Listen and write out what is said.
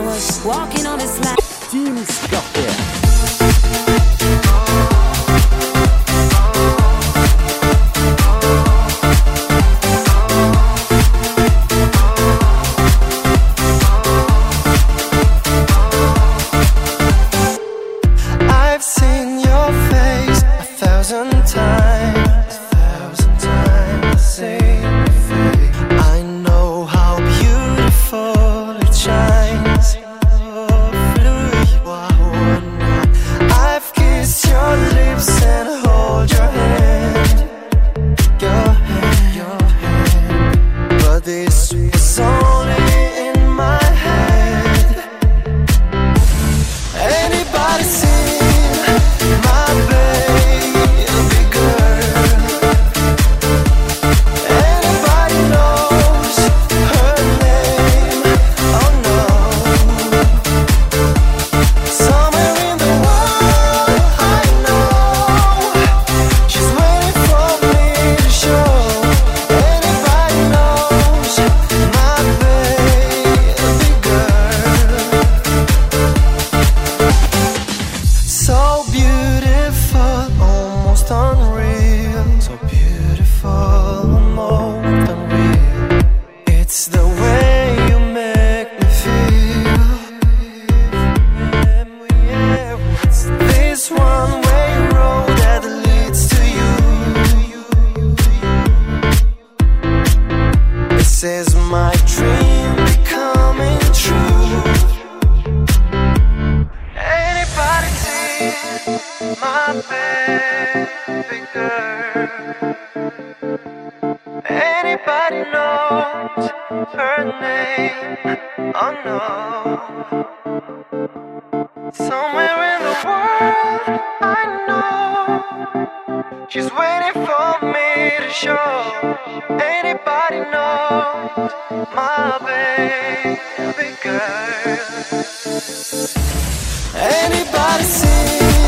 was walking on this line. Team Scarper. Is my dream becoming true? Anybody see my baby girl? Anybody knows her name? Oh no. Somewhere in the world I know she's waiting for me to show. Anybody knows my baby girl? Anybody see